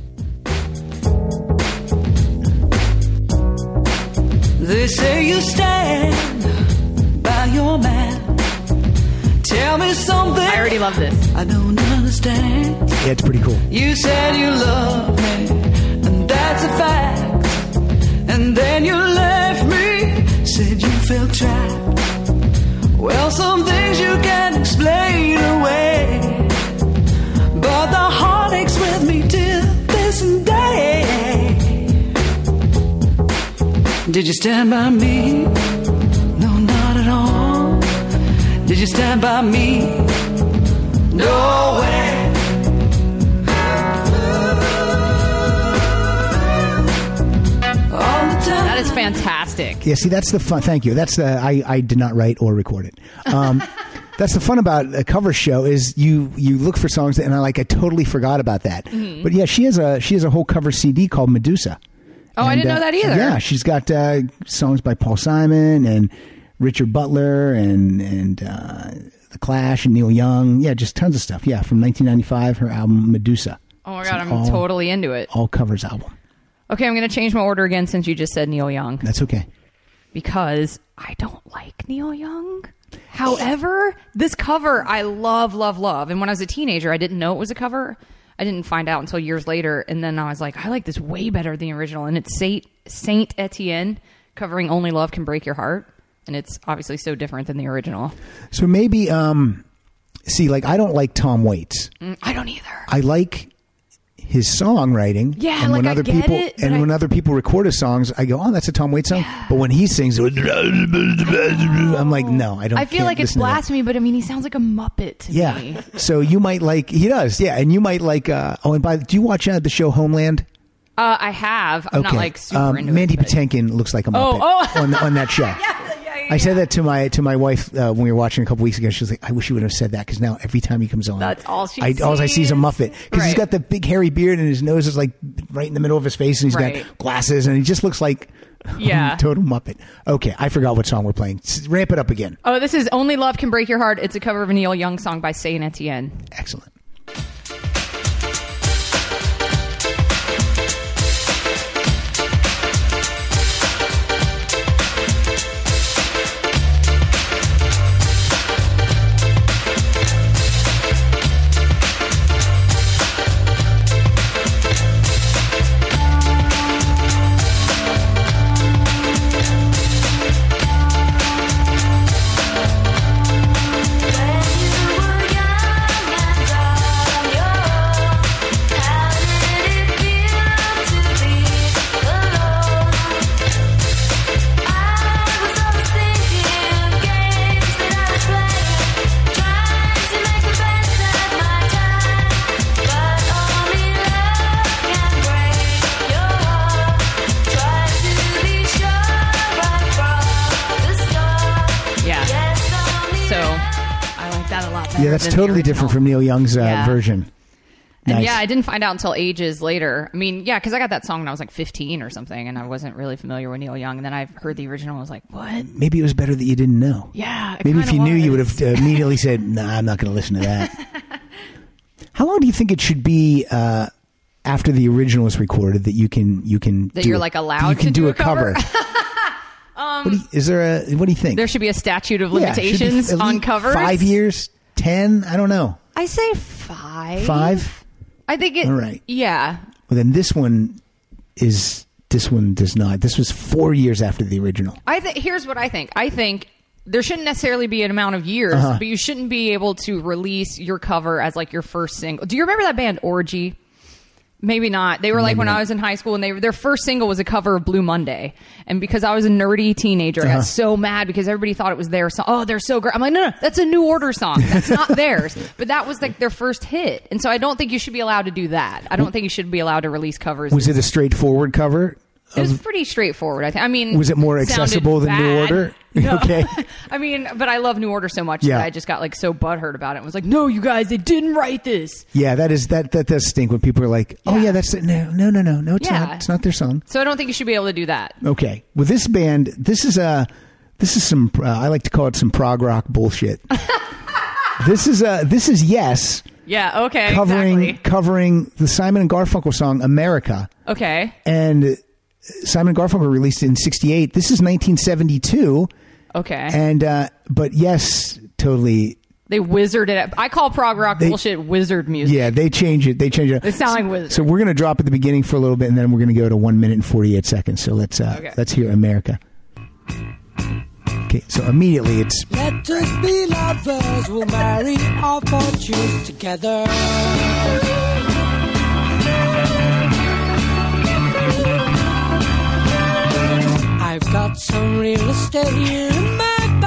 They say you stand by your man. Tell me something I already love this. I don't understand. Yeah, it's pretty cool. You said you love me, and that's a fact. And then you left me, said you felt trapped. Well, some things you can't explain away, but the heart aches with me till this day. Did you stand by me? No, not at all. Did you stand by me? No way. All the time. That is fantastic. Yeah, see, that's the fun. Thank you. That's the I, I did not write or record it. Um, that's the fun about a cover show is you you look for songs that, and I like I totally forgot about that. Mm-hmm. But yeah, she has a she has a whole cover C D called Medusa. Oh, I And, didn't know uh, that either. Yeah, she's got uh, songs by Paul Simon and Richard Butler and and uh, The Clash and Neil Young. Yeah, just tons of stuff. Yeah, from nineteen ninety-five, her album Medusa. Oh my It's god, an I'm all- totally into it. all covers album. Okay, I'm going to change my order again since you just said Neil Young, That's okay. because I don't like Neil Young. However, this cover I love, love, love. And when I was a teenager, I didn't know it was a cover. I didn't find out until years later. And then I was like, I like this way better than the original. And it's Saint, Saint Etienne covering Only Love Can Break Your Heart. And it's obviously so different than the original. So maybe um, see, like I don't like Tom Waits. Mm, I don't either. I like his songwriting. Yeah, and like, when I other get people it, but and I- when other people record his songs, I go, "Oh, that's a Tom Waits song." But when he sings, I'm like, "No, I don't." I feel can't like it's listen to that. blasphemy, but I mean, he sounds like a Muppet to Yeah. me. So you might like he does. Yeah, and you might like. Uh, oh, and by do you watch uh, the show Homeland? Uh, I have. I'm not like super um, into Mandy it. but- Patinkin looks like a Muppet Oh, oh. on on that show. I said that to my to my wife uh, when we were watching a couple weeks ago. She was like, "I wish you would have said that because now every time he comes on, That's all she I, all I see is a sees. Muppet because he's Right. got the big hairy beard and his nose is like right in the middle of his face and he's Right. got glasses and he just looks like Yeah. Total Muppet. Okay, I forgot what song we're playing. S- ramp it up again. Oh, this is Only Love Can Break Your Heart. It's a cover of a Neil Young song by Saint Etienne. Excellent. Yeah, that's totally different from Neil Young's uh, Yeah. version. And Nice. yeah, I didn't find out until ages later. I mean, yeah, because I got that song when I was like fifteen or something, and I wasn't really familiar with Neil Young. And then I heard the original, and I was like, what? Maybe it was better that you didn't know. Yeah, it Maybe if kinda you knew, you would was. have uh, immediately said, "Nah, I'm not going to listen to that." How long do you think it should be uh, after the original is recorded that you can you can That do you're, it- like, that allowed you can to do do a a cover? what do you, is there a what do you think? There should be a statute of Yeah, it should be limitations at on least covers. Five years, ten? I don't know. I say five. Five. I think it. All right. Yeah. Well, then this one is this one does not. This was four years after the original. I think here's what I think. I think there shouldn't necessarily be an amount of years, Uh-huh. but you shouldn't be able to release your cover as like your first single. Do you remember that band Orgy? Maybe not. They were like Maybe when not. I was in high school, and they their first single was a cover of Blue Monday. And because I was a nerdy teenager, I Uh-huh. got so mad because everybody thought it was their song. Oh, they're so great. I'm like, no, no, that's a New Order song. That's not theirs. But that was like their first hit, and so I don't think you should be allowed to do that. I don't think you should be allowed to release covers. Was it a straightforward cover? It was of- pretty straightforward. I think. I mean, Was it more sounded accessible than New bad. Order? No. Okay. I mean, but I love New Order so much Yeah. that I just got like so butthurt about it. And was like, no, you guys, they didn't write this. Yeah, that is that that does stink when people are like, "Oh Yeah. yeah, that's no, no, no, no, no, it's Yeah. not. It's not their song." So I don't think you should be able to do that. Okay, with this band, this is a this is some uh, I like to call it some prog rock bullshit. this is a this is Yes Yeah. Okay. covering Exactly. covering the Simon and Garfunkel song "America," Okay. and Simon and Garfunkel released it in sixty-eight. This is nineteen seventy-two, Okay. and uh, but Yes totally. they wizarded it. I call prog rock They- bullshit wizard music. Yeah, they change it. They change it. They sound like wizards. So we're going to drop at the beginning for a little bit, and then we're going to go to one minute and forty-eight seconds. So let's uh, Okay. let's hear America. Okay, so immediately it's Let us be lovers, we'll marry our fortunes together. I've got some real estate in my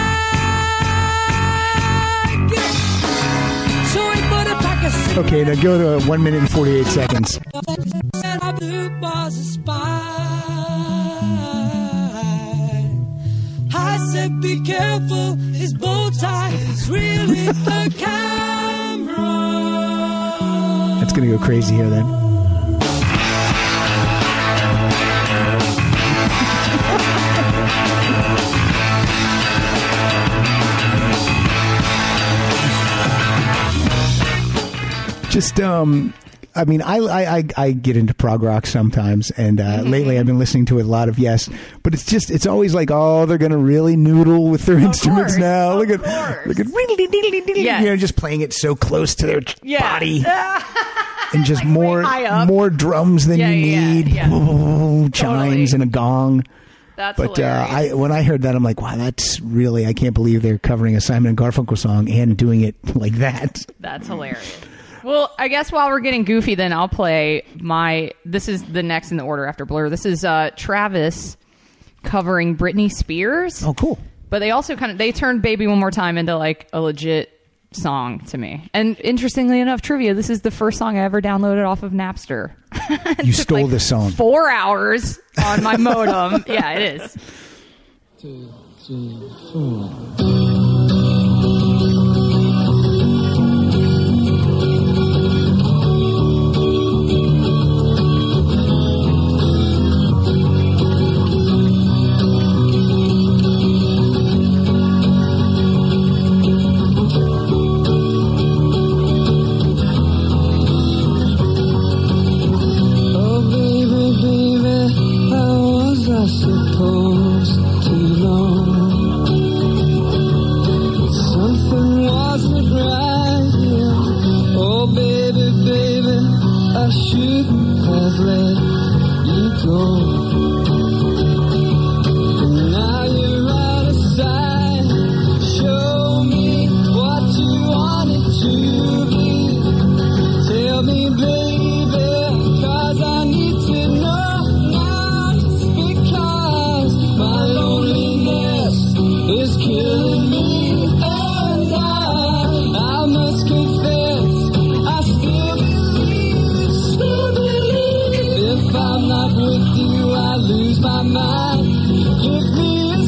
bag. So we put a pack of okay. Now go to one minute and forty-eight seconds. and our blue was a spy. I said, be careful, his bow tie is really a camera. That's going to go crazy here then. Just um. I mean, I, I I I get into prog rock sometimes, and uh, lately I've been listening to a lot of Yes, but it's just it's always like, oh, they're gonna really noodle with their instruments course, now. of Look at course. look at Yes. you know, just playing it so close to their Yeah. body, and just Like, way more high up. more drums than Yeah, you yeah, need, yeah. chimes Totally. and a gong. That's But uh, hilarious. I when I heard that, I'm like, wow, that's really I can't believe they're covering a Simon and Garfunkel song and doing it like that. That's hilarious. Well, I guess while we're getting goofy, then I'll play my. This is the next in the order after Blur. This is uh, Travis covering Britney Spears. Oh, cool. But they also kind of they turned "Baby One More Time" into like a legit song to me. And interestingly enough, trivia: this is the first song I ever downloaded off of Napster. It You took, stole like, this song. Four hours on my modem. Yeah, it is. Two, three, four. cold. Now you're out of sight. Show me what you wanted to be. Tell me, baby, 'cause I need to know now. Just because my loneliness is killing me, and I, I must confess, I still believe, still believe. If I'm not with you, I lose my mind. Give me a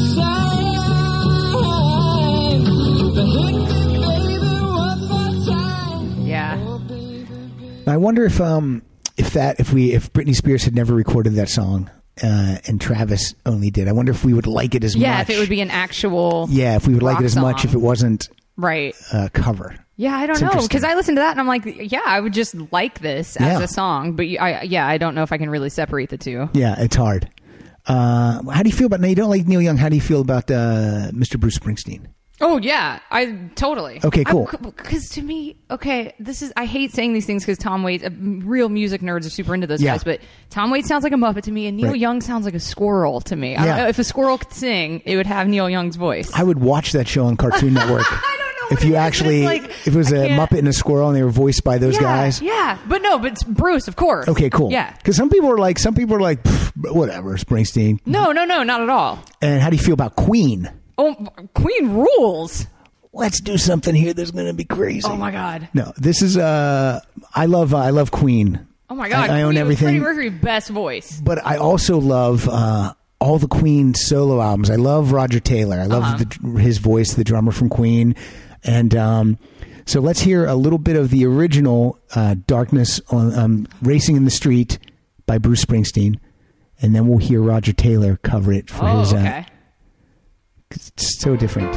sign, but hit me, baby, one more time. Yeah. Oh, baby, baby. I wonder if um if that if we if Britney Spears had never recorded that song uh, and Travis only did, I wonder if we would like it as Yeah, much. if it would be an actual yeah, if we would like rock it as much song. if it wasn't Right. a cover. Yeah, I don't It's know, interesting. because I listened to that and I'm like, yeah, I would just like this as Yeah. a song, but you- I, yeah, I don't know if I can really separate the two. Yeah, it's hard. Uh, how do you feel about? Now you don't like Neil Young. How do you feel about uh, Mister Bruce Springsteen? Oh yeah, I totally. Okay, cool. Because to me, okay, this is I hate saying these things because Tom Waits, uh, real music nerds are super into those Yeah. guys, but Tom Waits sounds like a Muppet to me, and Neil Right. Young sounds like a squirrel to me. I Yeah. don't know if a squirrel could sing, it would have Neil Young's voice. I would watch that show on Cartoon Network. I don't know if what you it is, but actually, it's like, if it was I a can't- Muppet and a squirrel and they were voiced by those yeah, guys. yeah, but no, but it's Bruce, of course. Okay, cool. Yeah. Because some people are like, some people are like, "Pff, whatever, Springsteen. No, no, no, not at all. And how do you feel about Queen? Oh, Queen rules. Let's do something here that's going to be crazy. Oh my God. No, this is uh, I love uh, I love Queen. Oh my God. I, I own Queen, everything. Freddie Mercury, best voice. But I also love uh, all the Queen solo albums. I love Roger Taylor. I love Uh-huh. the, his voice, the drummer from Queen. And um, so let's hear a little bit of the original uh, Darkness on um, Racing in the Street by Bruce Springsteen. And then we'll hear Roger Taylor cover it for Oh, his... Uh, okay. 'cause it's so different.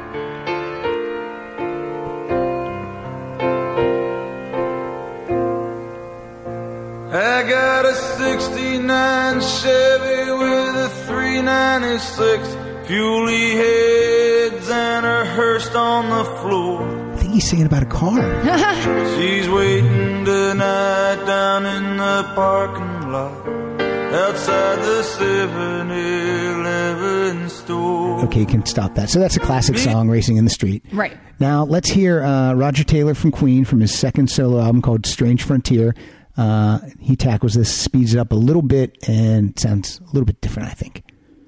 I got a sixty-nine Chevy with a three ninety-six, fuely heads and a hearse on the floor. I think he's singing about a car. She's waiting tonight down in the parking lot outside the seven eleven store. Okay, you can stop that. So that's a classic song, Racing in the Street. Right. Now, let's hear uh, Roger Taylor from Queen from his second solo album called Strange Frontier. Uh, he tackles this, speeds it up a little bit, and sounds a little bit different, I think.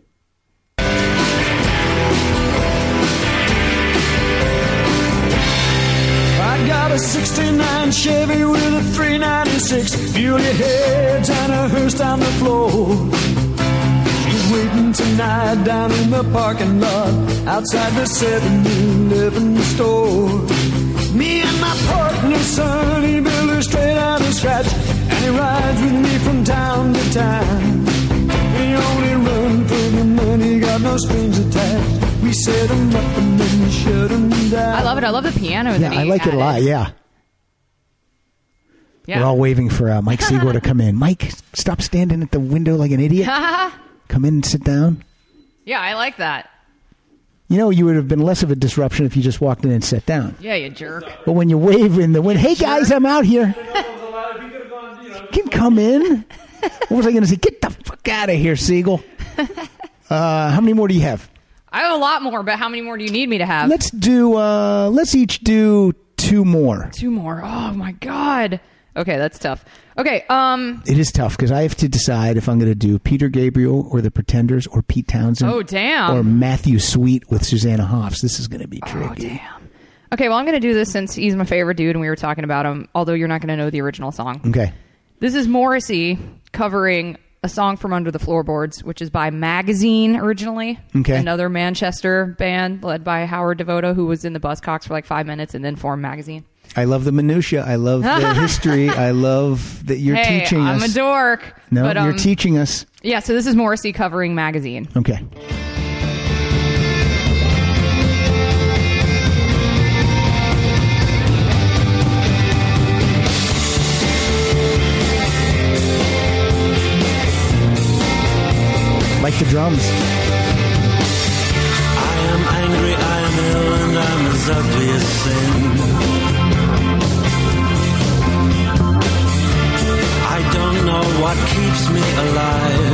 I got a sixty-nine Chevy with a three ninety-six, fuely heads and a hearse down the floor. She's waiting tonight down in the parking lot outside the seven eleven store. Me and my partner, son, he built her straight out of scratch, and he rides with me from town to town. We only run for the money, got no strings attached. We set him up and then we shut him down. I love it. I love the piano. Yeah, that he I like it a lot, added. yeah. Yeah. We're all waiting for uh, Mike Siegel to come in. Mike, stop standing at the window like an idiot. Come in and sit down. Yeah, I like that. You know, you would have been less of a disruption if you just walked in and sat down. Yeah, you jerk. But when you wave in the wind, hey guys, I'm out here. You can come in. What was I going to say? Get the fuck out of here, Siegel. Uh, how many more do you have? I have a lot more, but how many more do you need me to have? Let's do. Uh, let's each do two more. Two more. Oh my God. Okay, that's tough. Okay, um, It is tough because I have to decide if I'm going to do Peter Gabriel or the Pretenders or Pete Townsend. Oh, damn. Or Matthew Sweet with Susanna Hoffs. This is going to be tricky. oh damn. Okay, well I'm gonna do this since he's my favorite dude and we were talking about him. Although you're not gonna know the original song. Okay. This is Morrissey covering a song from Under the Floorboards, which is by Magazine originally. Okay. Another Manchester band led by Howard Devoto, who was in the Buzzcocks for like five minutes and then formed Magazine. I love the minutia. I love the history. I love that you're hey, teaching I'm us. a dork. No, but, um, you're teaching us. Yeah, so this is Morrissey covering Magazine. Okay. Like the drums. I am angry, I am ill, and I'm as ugly as sin. I don't know what keeps me alive.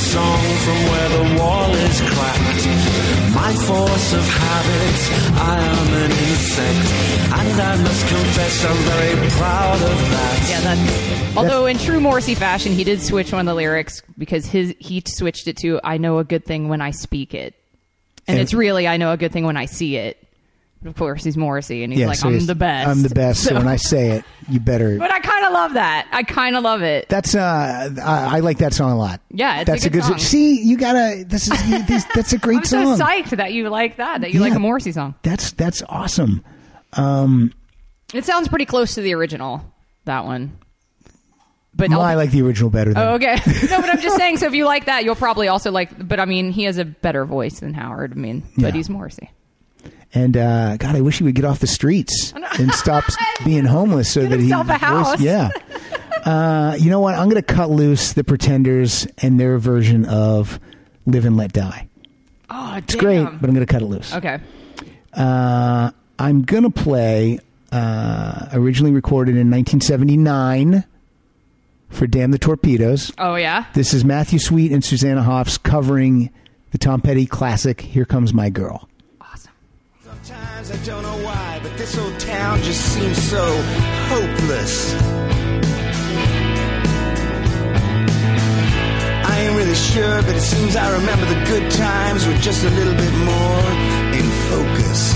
song from where the wall is cracked. My force of habit, I am an insect, and I must confess I'm very proud of that. Yeah, that's. Although in true Morrissey fashion, he did switch one of the lyrics because his he switched it to "I know a good thing when I speak it," and, and it's really "I know a good thing when I see it." But of course, he's Morrissey, and he's yeah, like, so "I'm he's- the best." I'm the best. So. So- when I say it, you better. But I kind of love that. I kind of love it. That's uh, I, I like that song a lot. Yeah, it's a that's good song. See, you gotta. This is this, that's a great I'm so song. psyched that you like that. That you like Yeah. a Morrissey song. That's that's awesome. Um, It sounds pretty close to the original. That one. But well, I like the original better. Than Oh, okay. No, but I'm just saying. So if you like that, you'll probably also like. But I mean, he has a better voice than Howard. I mean, Yeah. but he's Morrissey. And uh, God, I wish he would get off the streets and stop being homeless, so Get that he. himself a house. Yeah. Uh, you know what? I'm going to cut loose the Pretenders and their version of "Live and Let Die." Oh, It's great, but I'm going to cut it loose. Okay. Uh, I'm going to play uh, originally recorded in nineteen seventy-nine for "Damn the Torpedoes." Oh yeah. This is Matthew Sweet and Susanna Hoffs covering the Tom Petty classic "Here Comes My Girl." Awesome. Sometimes I don't know why, but this old town just seems so hopeless. I ain't really sure, but it seems I remember the good times were just a little bit more in focus.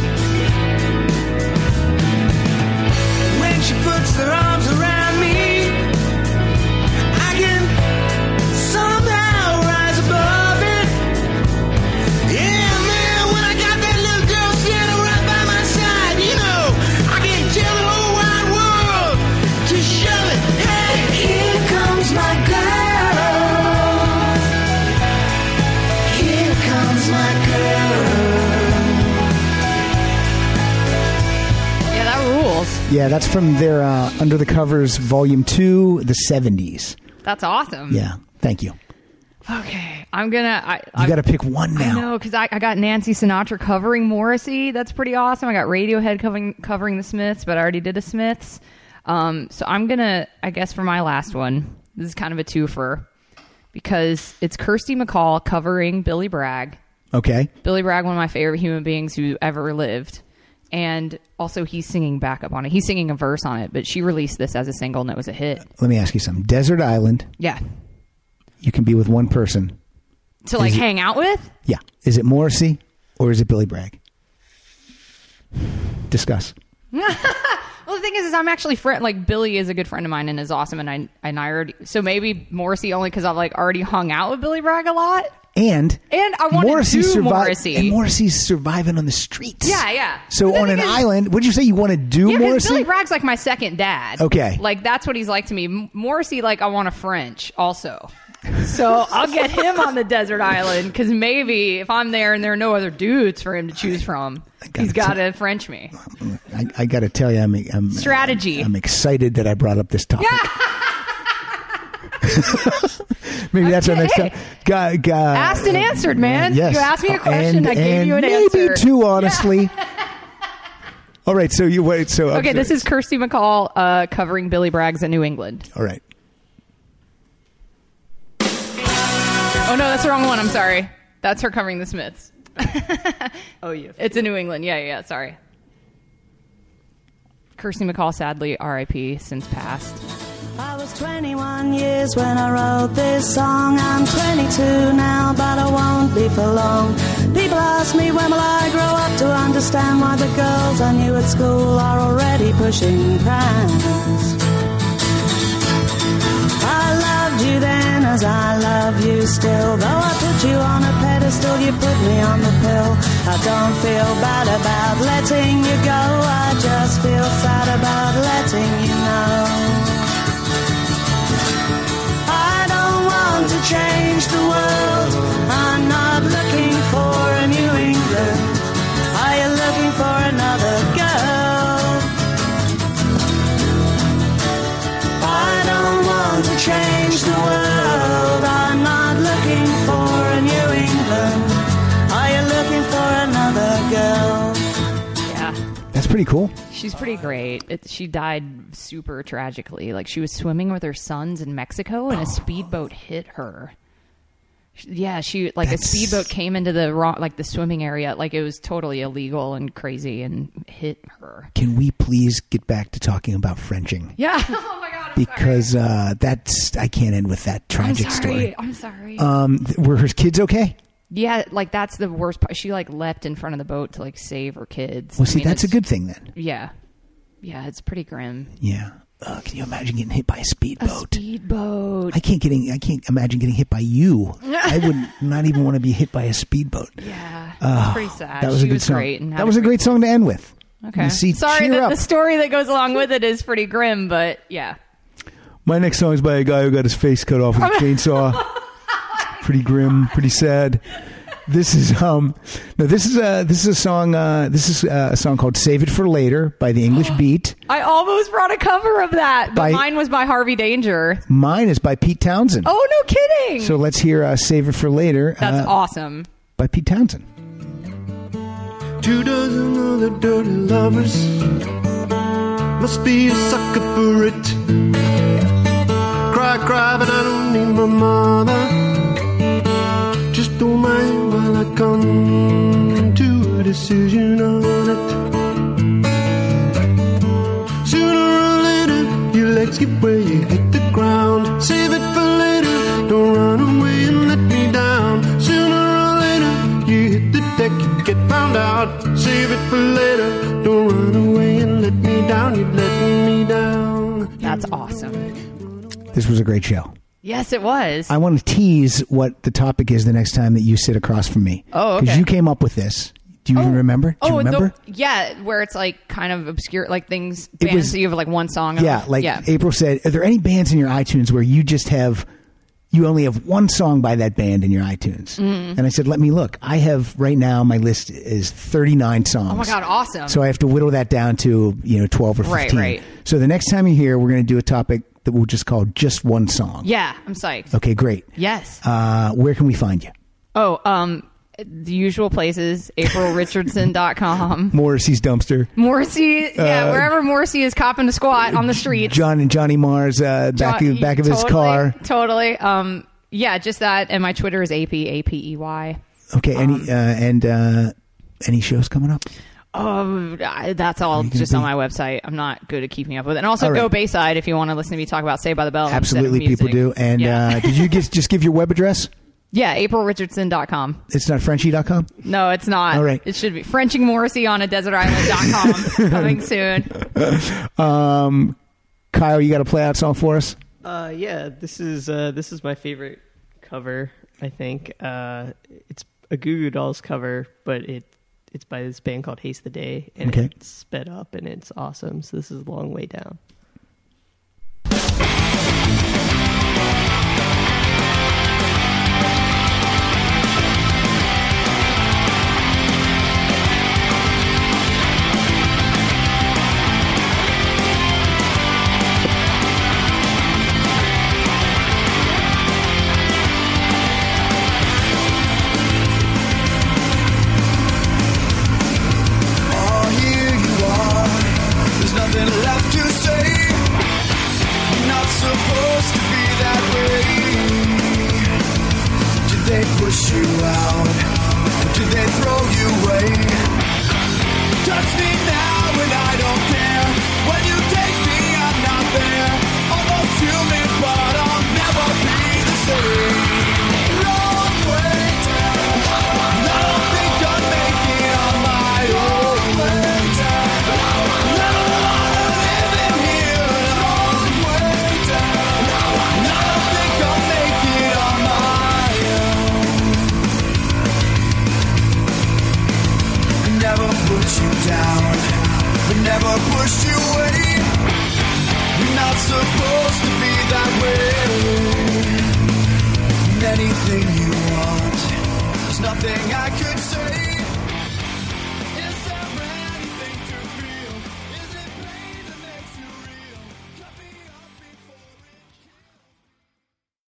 When she puts her arms around me, I can somehow rise above it. Yeah, man, when I got that little girl standing right by my side, you know, I can tell the whole wide world to shove it. Hey, here comes my girl. Here comes my girl. Yeah, that rules. Yeah, that's from their uh, Under the Covers Volume two, the seventies. That's awesome. Yeah, thank you. Okay, I'm gonna. I, You got to pick one I now. know because I, I got Nancy Sinatra covering Morrissey. That's pretty awesome. I got Radiohead covering covering the Smiths, but I already did the Smiths. Um, so I'm gonna. I guess for my last one, this is kind of a twofer because it's Kirsty MacColl covering Billy Bragg. Okay. Billy Bragg, one of my favorite human beings who ever lived. And also he's singing backup on it. He's singing a verse on it, but she released this as a single and it was a hit. Let me ask you something. Desert Island, Yeah. you can be with one person. To like Is it- hang out with? Yeah. Is it Morrissey or is it Billy Bragg? Discuss. Well, the thing is, is I'm actually friend. Like Billy is a good friend of mine and is awesome, and I and I already. So maybe Morrissey only because I've like already hung out with Billy Bragg a lot, And and I want to do survi- Morrissey. And Morrissey's surviving on the streets. Yeah, yeah. So But the on an thing is- island, would you say you want to do Yeah, because Morrissey? Billy Bragg's like my second dad. Okay. Like that's what he's like to me. M- Morrissey, like I want a French also. So I'll get him on the desert island because maybe if I'm there and there are no other dudes for him to choose from, gotta he's got tell- to French me. I, I got to tell you, I'm, I'm Strategy. I'm excited that I brought up this topic. Maybe that's our next Hey. time. Got, got, Asked and answered, man. Yes. You asked me a question, and, I gave and you an maybe answer. two, honestly. All right, so you wait. So Okay, this is Kirsty MacColl uh, covering Billy Bragg's in New England. all right. Oh no, that's the wrong one. I'm sorry. That's her covering the Smiths. Oh, yeah. It's in New England. Yeah, yeah. Sorry. Kirsty MacColl, sadly, R I P since passed. I was twenty-one years when I wrote this song. I'm twenty-two now, but I won't be for long. People ask me when will I grow up to understand why the girls I knew at school are already pushing prams. I loved you then as I love you still. Though I put you on a pedestal, you put me on the pill. I don't feel bad about letting you go. I just feel sad about letting you know. I don't want to change the world. I'm not looking for a New England. Are you looking for another girl? I don't want to change the world. I'm not looking for a New England. Are you looking for another girl? Yeah. That's pretty cool. She's pretty great. It, she died super tragically. Like she was swimming with her sons in Mexico and a speedboat hit her. Yeah, she like That's- a speedboat came into the wrong, like the swimming area, like it was totally illegal and crazy, and hit her. Can we please get back to talking about Frenching? Yeah. Oh my god. I'm Because uh, that's I can't end with that sorry. tragic I'm sorry. story. I'm sorry. Um, th- were her kids okay? yeah, like that's the worst part. She like leapt in front of the boat to like save her kids. Well, I see, mean, that's a it's- good thing then. Yeah. Yeah, it's pretty grim. Yeah. Uh, can you imagine getting hit by a A speedboat? speedboat. I can't getting. I can't imagine getting hit by you. I would not even want to be hit by a speedboat. Yeah, Oh, that's pretty sad. That was she a good was song. great. And had That was a great song to end with. Okay. You see, Sorry cheer that up. the story that goes along with it is pretty grim, but yeah. My next song is by a guy who got his face cut off with a chainsaw. Pretty grim, pretty sad. This is um no this is a this is a song uh this is a song called Save It for Later by the English Beat. I almost brought a cover of that, but By- mine was by Harvey Danger. Mine is by Pete Townsend. Oh, no kidding. So let's hear uh, Save It for Later That's uh, awesome. by Pete Townsend. Two dozen other dirty lovers must be a sucker for it. Cry, cry, but I don't need my mother. Just don't mind while I come to a decision on it. Sooner or later, your legs give way, you hit the ground. Save it for later, don't run away and let me down. Sooner or later, you hit the deck, you get found out. Save it for later, don't run away and let me down. You'd let me down. That's awesome. This was a great show. Yes, it was. I want to tease what the topic is the next time that you sit across from me. Oh, okay. Because you came up with this. Do you even remember? Do you oh, remember? The, yeah, where it's like kind of obscure, like things, It bands was- that you have like one song of. Yeah, like yeah. April said, are there any bands in your iTunes where you just have, you only have one song by that band in your iTunes? Mm. And I said, let me look. I have right now, my list is thirty-nine songs. Oh my God, awesome. So I have to whittle that down to, you know, twelve or fifteen. Right, right. So the next time you're here, we're going to do a topic that we'll just call just one song. Yeah, I'm psyched. Okay, great. Yes. Uh, where can we find you? Oh, um, the usual places, april richardson dot com. Morrissey's Dumpster. Morrissey, yeah, Uh, wherever Morrissey is copping a squat on the streets. John and Johnny Mars uh, back, John- back of his totally, car. Totally. Um, yeah, just that. And my Twitter is A P, A P E Y. Okay, any uh, and uh, any shows coming up? Oh, I- that's all you gonna just on be- my website. I'm not good at keeping up with it. And also All right. go Bayside if you want to listen to me talk about Saved by the Bell. instead of Absolutely, people music. do. And yeah, uh, did you get, just give your web address? yeah april richardson dot com. It's not Frenchy dot com? No, it's not. All right. It should be Frenching Morrissey on a desert island dot com. Coming soon. Um, Kyle, you got a play out song for us? Uh, yeah, this is uh, this is my favorite cover. I think uh, it's a Goo Goo Dolls cover, but it it's by this band called Haste the Day, and Okay. it's sped up and it's awesome. So this is a long way down. Oh, here you are. There's nothing left to say. You're not supposed to be that way. Did they push you out? Or did they throw you away? Touch me now and I don't care. When you take me, I'm not there. Almost human, but I'll never be the same. Long way down. I don't think I'll make it on my own. Never wanna live in here. Long way down. I don't think I'll make it on my own. Never put you down, but never pushed you away. You're not supposed to be that way. Anything you want, there's nothing I could